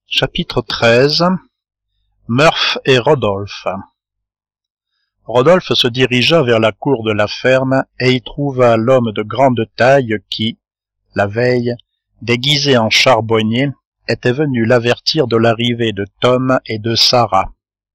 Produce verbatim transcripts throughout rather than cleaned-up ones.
Chapitre treize. Murph et Rodolphe. Rodolphe se dirigea vers la cour de la ferme et y trouva l'homme de grande taille qui, la veille, déguisé en charbonnier, était venu l'avertir de l'arrivée de Tom et de Sarah.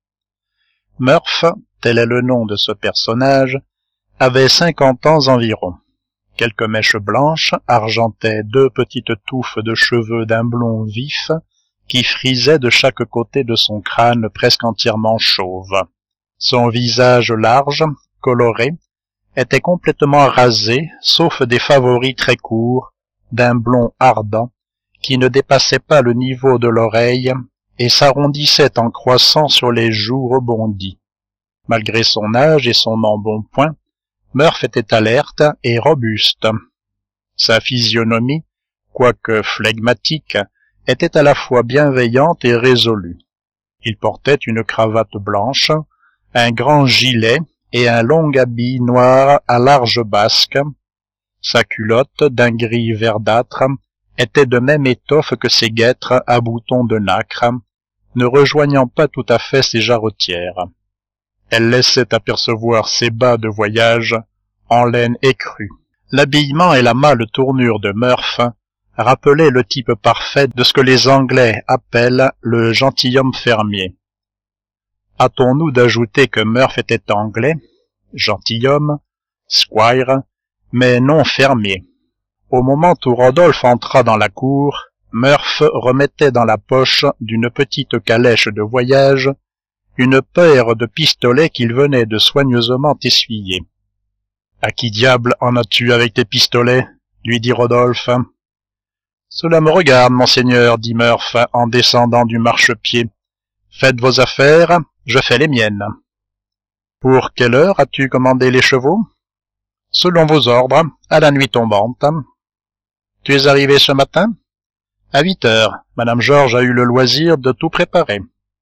Murph, tel est le nom de ce personnage, avait cinquante ans environ. Quelques mèches blanches argentaient deux petites touffes de cheveux d'un blond vif qui frisaient de chaque côté de son crâne presque entièrement chauve. Son visage large, coloré, était complètement rasé, sauf des favoris très courts, d'un blond ardent, qui ne dépassaient pas le niveau de l'oreille et s'arrondissaient en croissant sur les joues rebondies. Malgré son âge et son embonpoint, Murph était alerte et robuste. Sa physionomie, quoique flegmatique, était à la fois bienveillante et résolue. Il portait une cravate blanche, un grand gilet et un long habit noir à large basque. Sa culotte, d'un gris verdâtre, était de même étoffe que ses guêtres à boutons de nacre, ne rejoignant pas tout à fait ses jarretières. Elle laissait apercevoir ses bas de voyage en laine écrue. L'habillement et la mâle tournure de Murph rappelaient le type parfait de ce que les Anglais appellent le gentilhomme fermier. Hâtons-nous d'ajouter que Murph était anglais, gentilhomme, squire, mais non fermier. Au moment où Rodolphe entra dans la cour, Murph remettait dans la poche d'une petite calèche de voyage une paire de pistolets qu'il venait de soigneusement essuyer. « À qui diable en as-tu avec tes pistolets ?» lui dit Rodolphe. « Cela me regarde, monseigneur, dit Murph en descendant du marchepied. Faites vos affaires, je fais les miennes. Pour quelle heure as-tu commandé les chevaux? Selon vos ordres, à la nuit tombante. Tu es arrivé ce matin? À huit heures. Madame Georges a eu le loisir de tout préparer.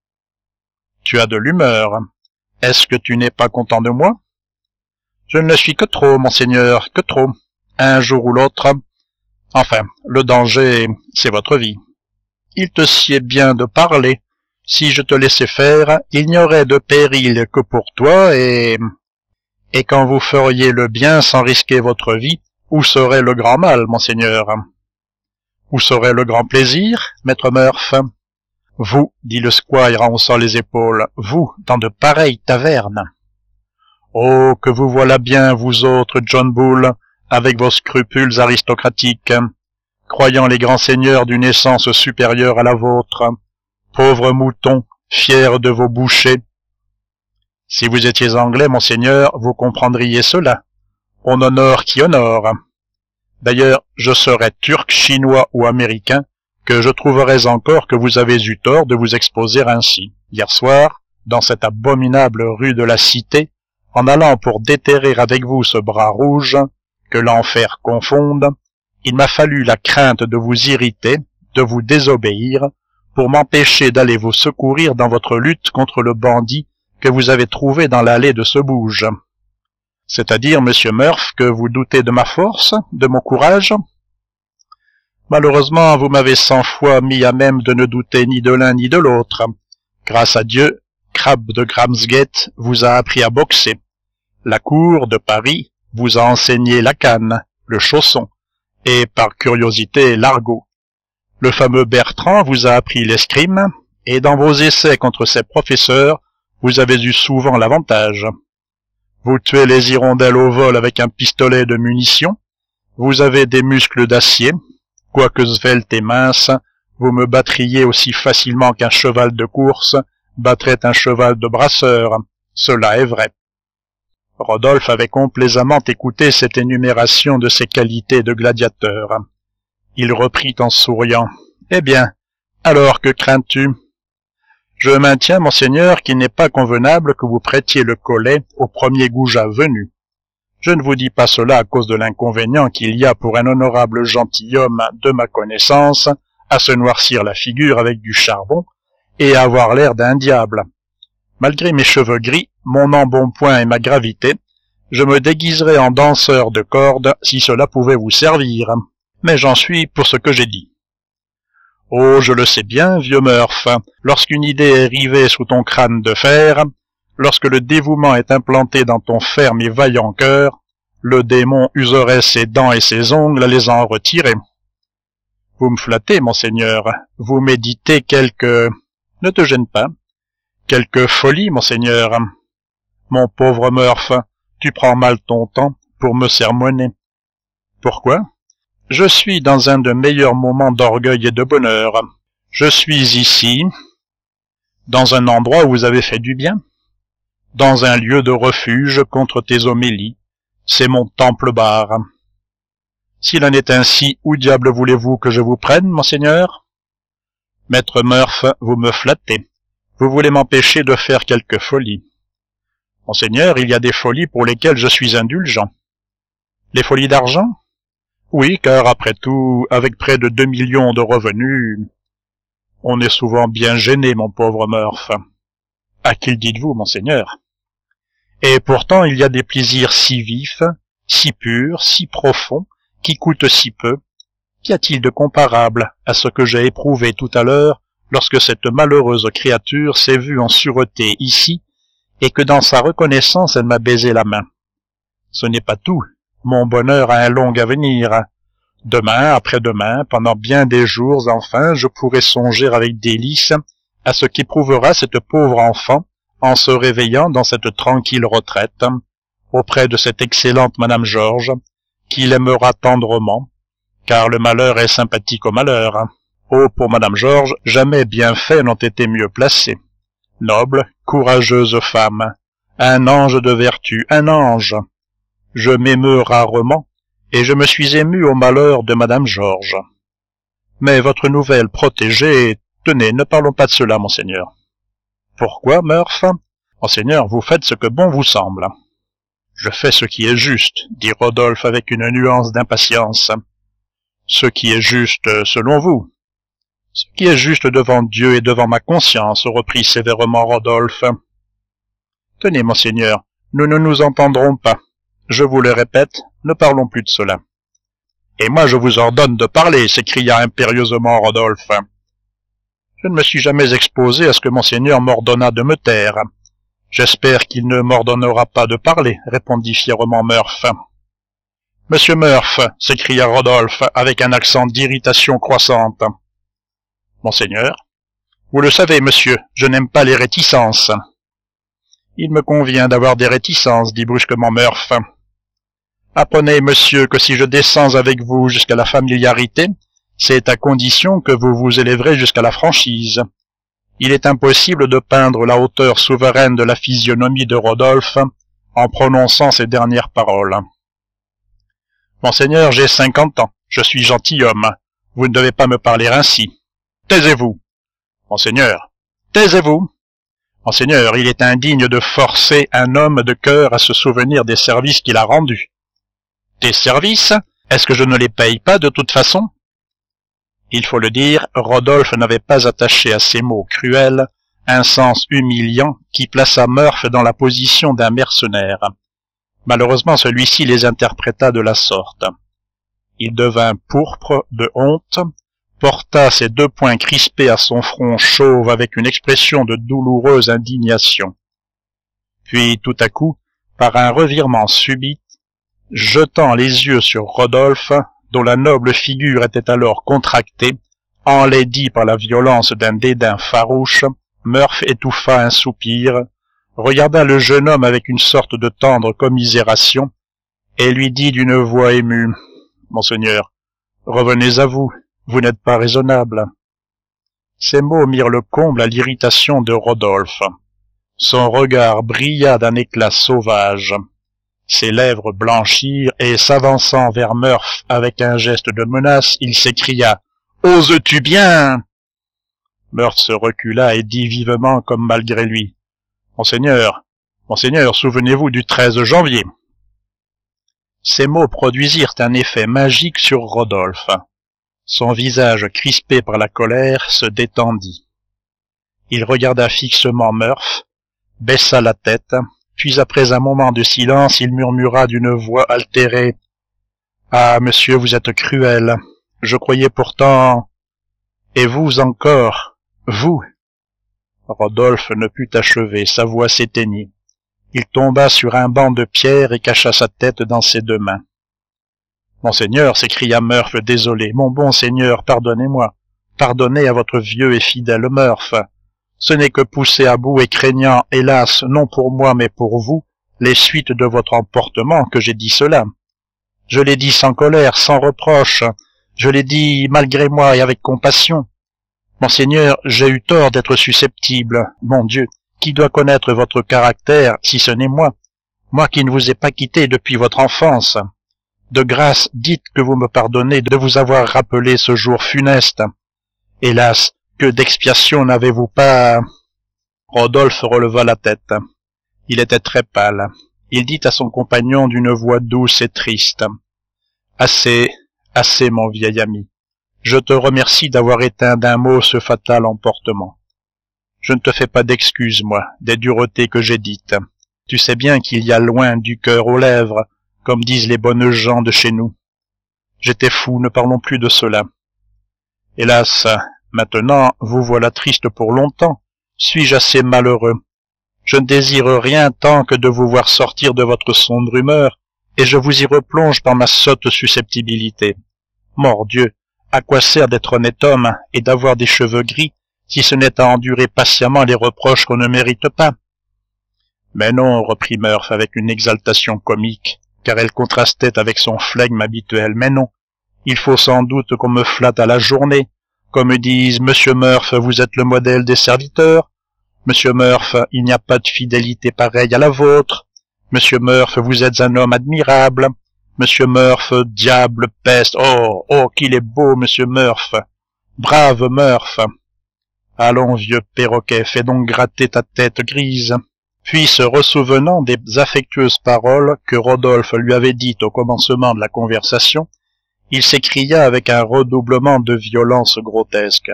Tu as de l'humeur. Est-ce que tu n'es pas content de moi? Je ne le suis que trop, monseigneur, que trop. Un jour ou l'autre. Enfin, le danger, c'est votre vie. Il te sied bien de parler. Si je te laissais faire, il n'y aurait de péril que pour toi et... Et quand vous feriez le bien sans risquer votre vie, où serait le grand mal, monseigneur? Où serait le grand plaisir, maître Murph? Vous, dit le squire en haussant les épaules, vous, dans de pareilles tavernes. Oh, que vous voilà bien, vous autres, John Bull, avec vos scrupules aristocratiques, croyant les grands seigneurs d'une essence supérieure à la vôtre, pauvres moutons, fiers de vos bouchers. Si vous étiez anglais, monseigneur, vous comprendriez cela. On honore qui honore. D'ailleurs, je serais turc, chinois ou américain, que je trouverais encore que vous avez eu tort de vous exposer ainsi. Hier soir, dans cette abominable rue de la Cité, en allant pour déterrer avec vous ce bras rouge, que l'enfer confonde, il m'a fallu la crainte de vous irriter, de vous désobéir, pour m'empêcher d'aller vous secourir dans votre lutte contre le bandit que vous avez trouvé dans l'allée de ce bouge. C'est-à-dire, monsieur Murph, que vous doutez de ma force, de mon courage? Malheureusement, vous m'avez cent fois mis à même de ne douter ni de l'un ni de l'autre. Grâce à Dieu, Crabbe de Gramsgate vous a appris à boxer. La cour de Paris vous a enseigné la canne, le chausson, et par curiosité l'argot. Le fameux Bertrand vous a appris l'escrime, et dans vos essais contre ses professeurs, vous avez eu souvent l'avantage. Vous tuez les hirondelles au vol avec un pistolet de munitions, vous avez des muscles d'acier, quoique svelte et mince, vous me battriez aussi facilement qu'un cheval de course battrait un cheval de brasseur, cela est vrai. Rodolphe avait complaisamment écouté cette énumération de ses qualités de gladiateur. Il reprit en souriant. « Eh bien, alors que crains-tu? Je maintiens, monseigneur, qu'il n'est pas convenable que vous prêtiez le collet au premier goujat venu. Je ne vous dis pas cela à cause de l'inconvénient qu'il y a pour un honorable gentilhomme de ma connaissance à se noircir la figure avec du charbon et à avoir l'air d'un diable. Malgré mes cheveux gris, mon embonpoint et ma gravité, je me déguiserais en danseur de cordes si cela pouvait vous servir, mais j'en suis pour ce que j'ai dit. » Oh, je le sais bien, vieux Murph, lorsqu'une idée est rivée sous ton crâne de fer, lorsque le dévouement est implanté dans ton ferme et vaillant cœur, le démon userait ses dents et ses ongles à les en retirer. Vous me flattez, monseigneur, vous méditez quelque... Ne te gêne pas. Quelque folie, monseigneur. Mon pauvre Murph, tu prends mal ton temps pour me sermonner. Pourquoi? Je suis dans un de meilleurs moments d'orgueil et de bonheur. Je suis ici, dans un endroit où vous avez fait du bien, dans un lieu de refuge contre tes homélies. C'est mon temple-bar. S'il en est ainsi, où diable voulez-vous que je vous prenne, monseigneur? Maître Murph, vous me flattez. Vous voulez m'empêcher de faire quelque folie. Monseigneur, il y a des folies pour lesquelles je suis indulgent. Les folies d'argent? Oui, car après tout, avec près de deux millions de revenus, on est souvent bien gêné, mon pauvre Murph. À qui le dites-vous, monseigneur? Et pourtant, il y a des plaisirs si vifs, si purs, si profonds, qui coûtent si peu. Qu'y a-t-il de comparable à ce que j'ai éprouvé tout à l'heure lorsque cette malheureuse créature s'est vue en sûreté ici et que dans sa reconnaissance elle m'a baisé la main? Ce n'est pas tout. Mon bonheur a un long avenir. Demain, après-demain, pendant bien des jours, enfin, je pourrai songer avec délice à ce qu'éprouvera cette pauvre enfant en se réveillant dans cette tranquille retraite, auprès de cette excellente Madame Georges, qui l'aimera tendrement, car le malheur est sympathique au malheur. Oh, pour Madame Georges, jamais bienfaits n'ont été mieux placés. Noble, courageuse femme, un ange de vertu, un ange. Je m'émeus rarement, et je me suis ému au malheur de Madame Georges. Mais votre nouvelle protégée... Tenez, ne parlons pas de cela, monseigneur. Pourquoi, Murph? Monseigneur, vous faites ce que bon vous semble. Je fais ce qui est juste, dit Rodolphe avec une nuance d'impatience. Ce qui est juste selon vous. Ce qui est juste devant Dieu et devant ma conscience, reprit sévèrement Rodolphe. Tenez, monseigneur, nous ne nous entendrons pas. Je vous le répète, ne parlons plus de cela. Et moi je vous ordonne de parler, s'écria impérieusement Rodolphe. Je ne me suis jamais exposé à ce que monseigneur m'ordonna de me taire. J'espère qu'il ne m'ordonnera pas de parler, répondit fièrement Murph. Monsieur Murph, s'écria Rodolphe avec un accent d'irritation croissante. Monseigneur, vous le savez, monsieur, je n'aime pas les réticences. Il me convient d'avoir des réticences, dit brusquement Murph. Apprenez, monsieur, que si je descends avec vous jusqu'à la familiarité, c'est à condition que vous vous élèverez jusqu'à la franchise. Il est impossible de peindre la hauteur souveraine de la physionomie de Rodolphe en prononçant ces dernières paroles. Monseigneur, j'ai cinquante ans, je suis gentilhomme, vous ne devez pas me parler ainsi. Taisez-vous. Monseigneur, taisez-vous. Monseigneur, il est indigne de forcer un homme de cœur à se souvenir des services qu'il a rendus. Des services? Est-ce que je ne les paye pas de toute façon? Il faut le dire, Rodolphe n'avait pas attaché à ces mots cruels un sens humiliant qui plaça Murph dans la position d'un mercenaire. Malheureusement, celui-ci les interpréta de la sorte. Il devint pourpre de honte, porta ses deux poings crispés à son front chauve avec une expression de douloureuse indignation. Puis, tout à coup, par un revirement subit, jetant les yeux sur Rodolphe, dont la noble figure était alors contractée, enlaidie par la violence d'un dédain farouche, Murph étouffa un soupir, regarda le jeune homme avec une sorte de tendre commisération, et lui dit d'une voix émue, « Monseigneur, revenez à vous. Vous n'êtes pas raisonnable. » Ces mots mirent le comble à l'irritation de Rodolphe. Son regard brilla d'un éclat sauvage. Ses lèvres blanchirent et, s'avançant vers Murph avec un geste de menace, il s'écria « Oses-tu bien ?» Murph se recula et dit vivement comme malgré lui « Monseigneur, Monseigneur, souvenez-vous du treize janvier. » Ces mots produisirent un effet magique sur Rodolphe. Son visage crispé par la colère se détendit. Il regarda fixement Murph, baissa la tête, puis après un moment de silence, il murmura d'une voix altérée. « Ah, monsieur, vous êtes cruel. Je croyais pourtant... » Et vous encore, vous. Rodolphe ne put achever, sa voix s'éteignit. Il tomba sur un banc de pierre et cacha sa tête dans ses deux mains. « Monseigneur, s'écria Murph désolé, mon bon seigneur, pardonnez-moi. Pardonnez à votre vieux et fidèle Murph. Ce n'est que poussé à bout et craignant, hélas, non pour moi mais pour vous, les suites de votre emportement que j'ai dit cela. Je l'ai dit sans colère, sans reproche, je l'ai dit malgré moi et avec compassion. Monseigneur, j'ai eu tort d'être susceptible, mon Dieu, qui doit connaître votre caractère si ce n'est moi, moi qui ne vous ai pas quitté depuis votre enfance. De grâce, dites que vous me pardonnez de vous avoir rappelé ce jour funeste. Hélas, que d'expiation n'avez-vous pas... » Rodolphe releva la tête. Il était très pâle. Il dit à son compagnon d'une voix douce et triste. « Assez, assez, mon vieil ami. Je te remercie d'avoir éteint d'un mot ce fatal emportement. Je ne te fais pas d'excuses, moi, des duretés que j'ai dites. Tu sais bien qu'il y a loin du cœur aux lèvres, comme disent les bonnes gens de chez nous. J'étais fou, ne parlons plus de cela. Hélas, maintenant, vous voilà triste pour longtemps. Suis-je assez malheureux? Je ne désire rien tant que de vous voir sortir de votre sombre humeur, et je vous y replonge par ma sotte susceptibilité. Mordieu, à quoi sert d'être honnête homme et d'avoir des cheveux gris, si ce n'est à endurer patiemment les reproches qu'on ne mérite pas? Mais non, reprit Murph avec une exaltation comique, car elle contrastait avec son flegme habituel. Mais non, il faut sans doute qu'on me flatte à la journée, qu'on me dise « Monsieur Murph, vous êtes le modèle des serviteurs. Monsieur Murph, il n'y a pas de fidélité pareille à la vôtre. Monsieur Murph, vous êtes un homme admirable. Monsieur Murph, diable, peste, oh, oh, qu'il est beau, Monsieur Murph. Brave Murph. Allons, vieux perroquet, fais donc gratter ta tête grise. » Puis, se ressouvenant des affectueuses paroles que Rodolphe lui avait dites au commencement de la conversation, il s'écria avec un redoublement de violence grotesque.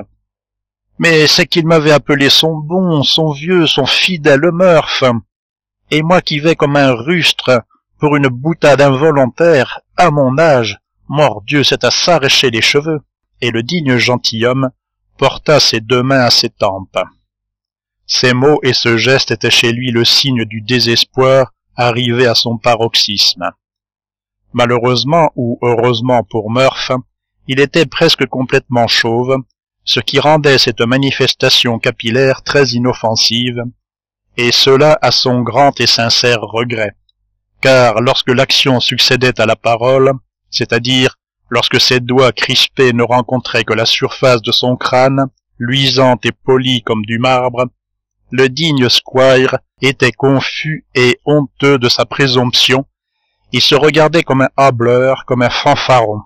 « Mais c'est qu'il m'avait appelé son bon, son vieux, son fidèle Murph, et moi qui vais comme un rustre pour une boutade involontaire, à mon âge, mordieu, c'est à s'arracher les cheveux. » Et le digne gentilhomme porta ses deux mains à ses tempes. Ces mots et ce geste étaient chez lui le signe du désespoir arrivé à son paroxysme. Malheureusement ou heureusement pour Murph, il était presque complètement chauve, ce qui rendait cette manifestation capillaire très inoffensive, et cela à son grand et sincère regret, car lorsque l'action succédait à la parole, c'est-à-dire lorsque ses doigts crispés ne rencontraient que la surface de son crâne, luisante et polie comme du marbre, le digne squire était confus et honteux de sa présomption. Il se regardait comme un hâbleur, comme un fanfaron.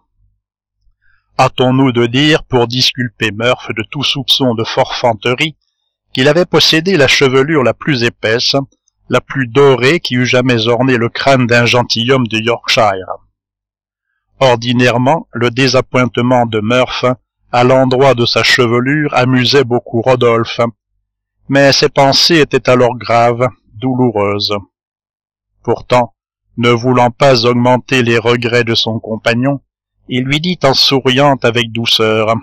Hâtons-nous de dire, pour disculper Murph de tout soupçon de forfanterie, qu'il avait possédé la chevelure la plus épaisse, la plus dorée qui eût jamais orné le crâne d'un gentilhomme de Yorkshire. Ordinairement, le désappointement de Murph à l'endroit de sa chevelure amusait beaucoup Rodolphe, mais ses pensées étaient alors graves, douloureuses. Pourtant, ne voulant pas augmenter les regrets de son compagnon, il lui dit en souriant avec douceur,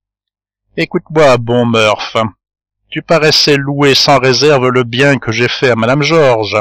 « Écoute-moi, bon Murph, tu paraissais louer sans réserve le bien que j'ai fait à Madame Georges.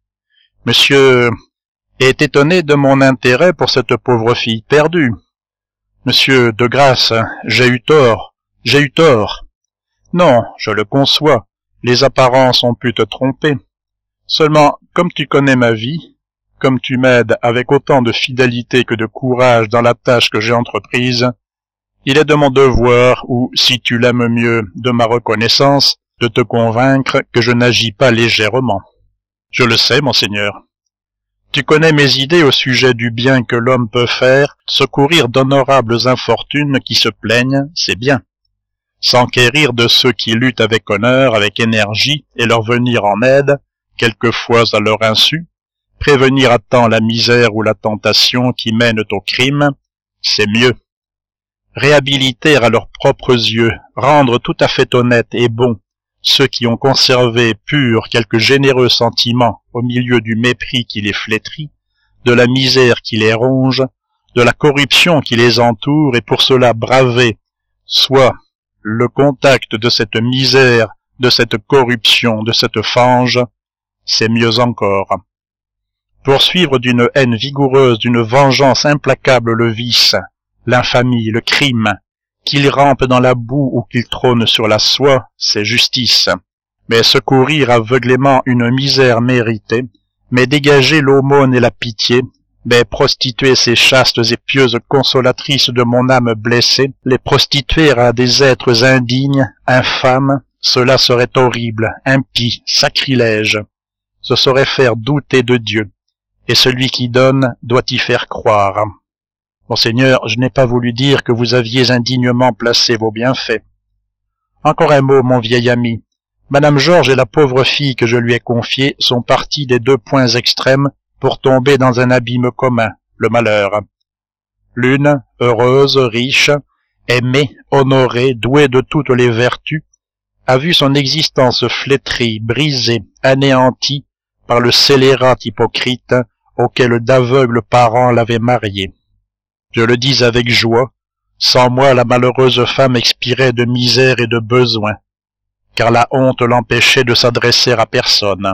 Monsieur est étonné de mon intérêt pour cette pauvre fille perdue. Monsieur, de grâce, j'ai eu tort, j'ai eu tort. Non, je le conçois, les apparences ont pu te tromper. Seulement, comme tu connais ma vie, comme tu m'aides avec autant de fidélité que de courage dans la tâche que j'ai entreprise, il est de mon devoir, ou, si tu l'aimes mieux, de ma reconnaissance, de te convaincre que je n'agis pas légèrement. Je le sais, monseigneur. Tu connais mes idées au sujet du bien que l'homme peut faire, secourir d'honorables infortunes qui se plaignent, c'est bien. S'enquérir de ceux qui luttent avec honneur, avec énergie, et leur venir en aide, quelquefois à leur insu, prévenir à temps la misère ou la tentation qui mènent au crime, c'est mieux. Réhabiliter à leurs propres yeux, rendre tout à fait honnêtes et bons ceux qui ont conservé purs quelques généreux sentiments au milieu du mépris qui les flétrit, de la misère qui les ronge, de la corruption qui les entoure, et pour cela braver soit le contact de cette misère, de cette corruption, de cette fange, c'est mieux encore. Poursuivre d'une haine vigoureuse, d'une vengeance implacable le vice, l'infamie, le crime, qu'il rampe dans la boue ou qu'il trône sur la soie, c'est justice. Mais secourir aveuglément une misère méritée, mais dégager l'aumône et la pitié, mais prostituer ces chastes et pieuses consolatrices de mon âme blessée, les prostituer à des êtres indignes, infâmes, cela serait horrible, impie, sacrilège. Ce serait faire douter de Dieu, et celui qui donne doit y faire croire. Monseigneur, je n'ai pas voulu dire que vous aviez indignement placé vos bienfaits. Encore un mot, mon vieil ami. Madame Georges et la pauvre fille que je lui ai confiée sont partis des deux points extrêmes pour tomber dans un abîme commun, le malheur. L'une, heureuse, riche, aimée, honorée, douée de toutes les vertus, a vu son existence flétrie, brisée, anéantie par le scélérat hypocrite auquel d'aveugles parents l'avaient mariée. Je le dis avec joie, sans moi la malheureuse femme expirait de misère et de besoin, car la honte l'empêchait de s'adresser à personne.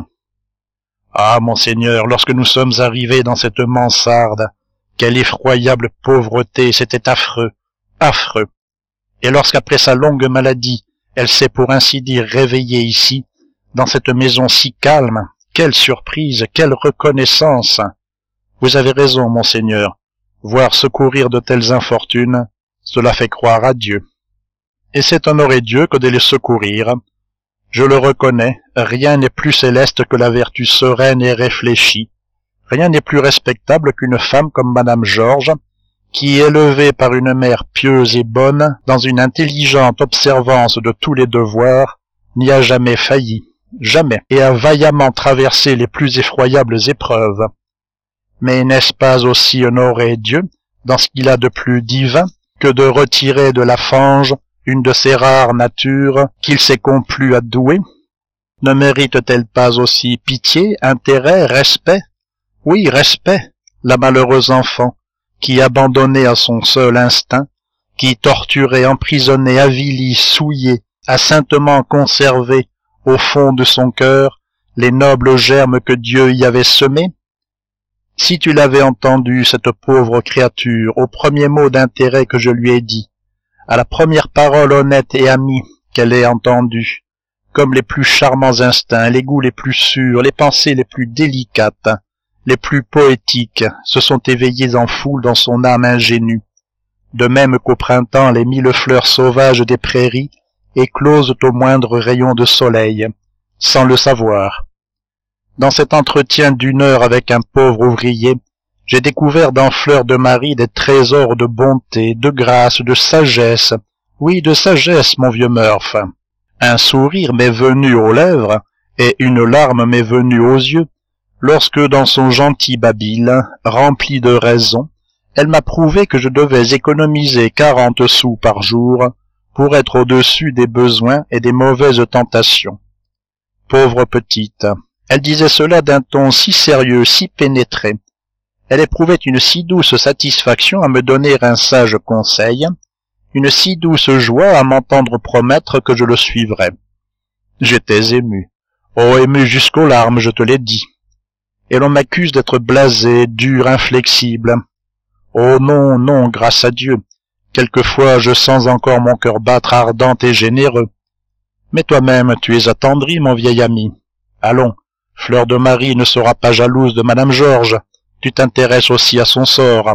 Ah, monseigneur, lorsque nous sommes arrivés dans cette mansarde, quelle effroyable pauvreté, c'était affreux, affreux. Et lorsqu'après sa longue maladie, elle s'est pour ainsi dire réveillée ici, dans cette maison si calme, quelle surprise, quelle reconnaissance. Vous avez raison, monseigneur, voir secourir de telles infortunes, cela fait croire à Dieu. Et c'est honorer Dieu que de les secourir. Je le reconnais, rien n'est plus céleste que la vertu sereine et réfléchie. Rien n'est plus respectable qu'une femme comme Madame Georges, qui, élevée par une mère pieuse et bonne, dans une intelligente observance de tous les devoirs, n'y a jamais failli, jamais, et a vaillamment traversé les plus effroyables épreuves. Mais n'est-ce pas aussi honorer Dieu, dans ce qu'il a de plus divin, que de retirer de la fange une de ces rares natures qu'il s'est complu à douer? Ne mérite-t-elle pas aussi pitié, intérêt, respect? Oui, respect, la malheureuse enfant, qui, abandonnée à son seul instinct, qui, torturée, emprisonnée, avilie, souillée, a saintement conservé, au fond de son cœur, les nobles germes que Dieu y avait semés? Si tu l'avais entendue, cette pauvre créature, au premier mot d'intérêt que je lui ai dit, à la première parole honnête et amie qu'elle ait entendue, comme les plus charmants instincts, les goûts les plus sûrs, les pensées les plus délicates, les plus poétiques, se sont éveillés en foule dans son âme ingénue, de même qu'au printemps les mille fleurs sauvages des prairies éclosent au moindre rayon de soleil, sans le savoir. Dans cet entretien d'une heure avec un pauvre ouvrier, j'ai découvert dans Fleur de Marie des trésors de bonté, de grâce, de sagesse, oui, de sagesse, mon vieux Murph. Un sourire m'est venu aux lèvres, et une larme m'est venue aux yeux, lorsque dans son gentil babil, rempli de raison, elle m'a prouvé que je devais économiser quarante sous par jour pour être au-dessus des besoins et des mauvaises tentations. Pauvre petite, elle disait cela d'un ton si sérieux, si pénétré. Elle éprouvait une si douce satisfaction à me donner un sage conseil, une si douce joie à m'entendre promettre que je le suivrais. J'étais ému, oh ému jusqu'aux larmes, je te l'ai dit. Et l'on m'accuse d'être blasé, dur, inflexible. Oh non, non, grâce à Dieu. Quelquefois je sens encore mon cœur battre ardent et généreux. Mais toi-même, tu es attendri, mon vieil ami. Allons, Fleur de Marie ne sera pas jalouse de Madame Georges. Tu t'intéresses aussi à son sort.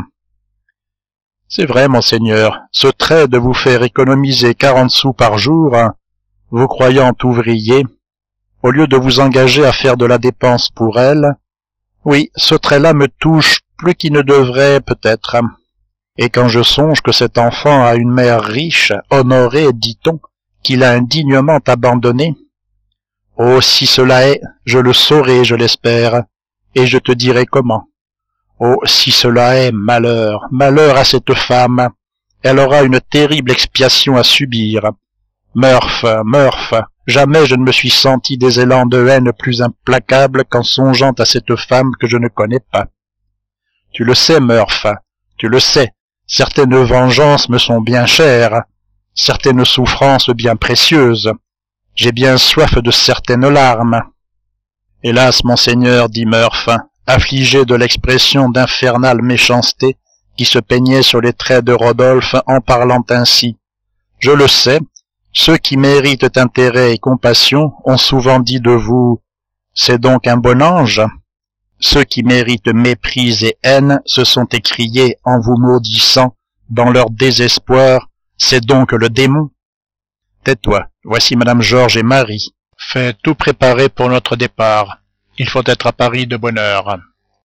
C'est vrai, monseigneur, ce trait de vous faire économiser quarante sous par jour, vous croyant ouvrier, au lieu de vous engager à faire de la dépense pour elle, oui, ce trait-là me touche plus qu'il ne devrait peut-être. Et quand je songe que cet enfant a une mère riche, honorée, dit-on, qu'il a indignement abandonnée, oh, si cela est, je le saurai, je l'espère, et je te dirai comment. Oh, si cela est, malheur, malheur à cette femme, elle aura une terrible expiation à subir. Murph, Murph, jamais je ne me suis senti des élans de haine plus implacables qu'en songeant à cette femme que je ne connais pas. Tu le sais, Murph, tu le sais, certaines vengeances me sont bien chères, certaines souffrances bien précieuses. J'ai bien soif de certaines larmes. Hélas, monseigneur, dit Murph, affligé de l'expression d'infernale méchanceté qui se peignait sur les traits de Rodolphe en parlant ainsi. Je le sais, ceux qui méritent intérêt et compassion ont souvent dit de vous « c'est donc un bon ange ». Ceux qui méritent mépris et haine se sont écriés en vous maudissant dans leur désespoir « c'est donc le démon ». Tais-toi, voici Madame Georges et Marie. Fais tout préparer pour notre départ. Il faut être à Paris de bonne heure.